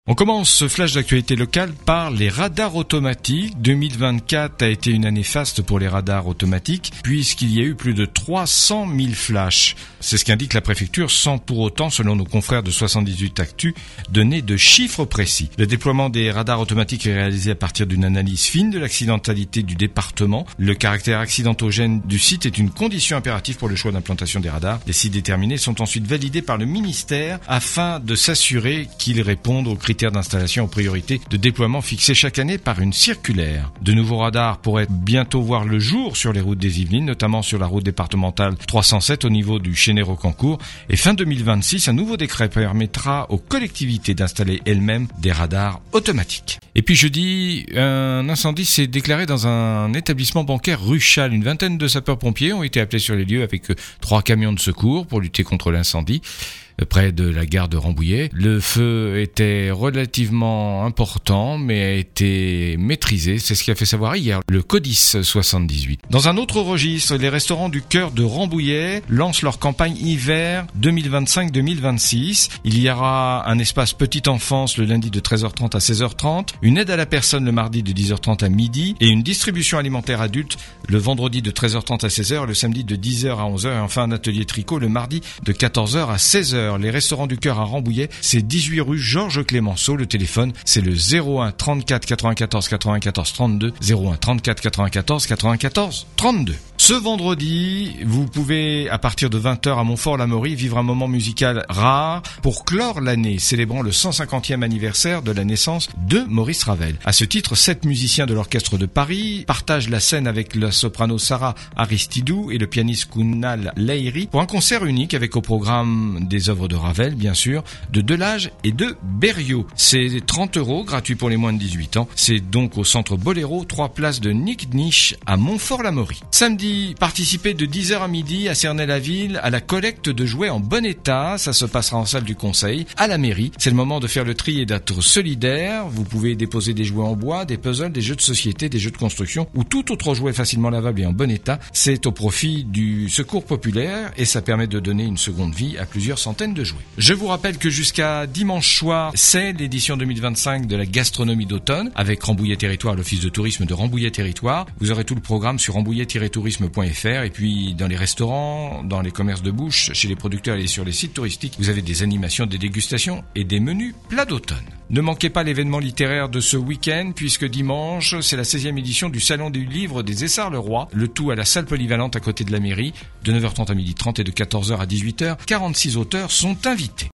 On commence ce flash d'actualité locale par les radars automatiques. 2024 a été une année faste pour les radars automatiques puisqu'il y a eu plus de 300 000 flashs. C'est ce qu'indique la préfecture sans pour autant, selon nos confrères de 78 Actu, donner de chiffres précis. Le déploiement des radars automatiques est réalisé à partir d'une analyse fine de l'accidentalité du département. Le caractère accidentogène du site est une condition impérative pour le choix d'implantation des radars. Les sites déterminés sont ensuite validés par le ministère afin de s'assurer qu'ils répondent aux critères d'installation en priorité de déploiement fixés chaque année par une circulaire. De nouveaux radars pourraient bientôt voir le jour sur les routes des Yvelines, notamment sur la route départementale 307 au niveau du Chénet-Rocancourt. Et fin 2026, un nouveau décret permettra aux collectivités d'installer elles-mêmes des radars automatiques. Et puis jeudi, un incendie s'est déclaré dans un établissement bancaire rue Châle. Une vingtaine de sapeurs-pompiers ont été appelés sur les lieux avec 3 camions de secours pour lutter contre l'incendie près de la gare de Rambouillet. Le feu était relativement important, mais a été maîtrisé. C'est ce qui a fait savoir hier le Codis 78. Dans un autre registre, les restaurants du cœur de Rambouillet lancent leur campagne hiver 2025-2026. Il y aura un espace petite enfance le lundi de 13h30 à 16h30, une aide à la personne le mardi de 10h30 à midi et une distribution alimentaire adulte le vendredi de 13h30 à 16h, le samedi de 10h à 11h et enfin un atelier tricot le mardi de 14h à 16h. Les restaurants du cœur à Rambouillet, c'est 18 rue Georges Clémenceau. Le téléphone, c'est le 01 34 94 94 32, 01 34 94 94 32. Ce vendredi, vous pouvez, à partir de 20h à Montfort-l'Amaury, vivre un moment musical rare pour clore l'année, célébrant le 150e anniversaire de la naissance de Maurice Ravel. À ce titre, 7 musiciens de l'Orchestre de Paris partagent la scène avec la soprano Sarah Aristidou et le pianiste Kounal Lahiri pour un concert unique avec au programme des œuvres de Ravel, bien sûr, de Delage et de Berriot. C'est 30 €, gratuit pour les moins de 18 ans. C'est donc au centre Boléro, 3 places de Nick Niche à Montfort-l'Amaury. Samedi, participez de 10h à midi à Cernay-la-Ville à la collecte de jouets en bon état. Ça se passera en salle du Conseil, à la mairie. C'est le moment de faire le tri et d'être solidaire. Vous pouvez déposer des jouets en bois, des puzzles, des jeux de société, des jeux de construction ou tout autre jouet facilement lavable et en bon état. C'est au profit du Secours Populaire et ça permet de donner une seconde vie à plusieurs centaines de jouets. Je vous rappelle que jusqu'à dimanche soir, c'est l'édition 2025 de la gastronomie d'automne avec Rambouillet Territoire, l'office de tourisme de Rambouillet Territoire. Vous aurez tout le programme sur rambouillet-tourisme.fr et puis dans les restaurants, dans les commerces de bouche, chez les producteurs et sur les sites touristiques, vous avez des animations, des dégustations et des menus plats d'automne. Ne manquez pas l'événement littéraire de ce week-end puisque dimanche, c'est la 16e édition du Salon du Livre des Essarts-le-Roi, le tout à la salle polyvalente à côté de la mairie, de 9h30 à 12h30 et de 14h à 18h. 46 auteurs sont invités.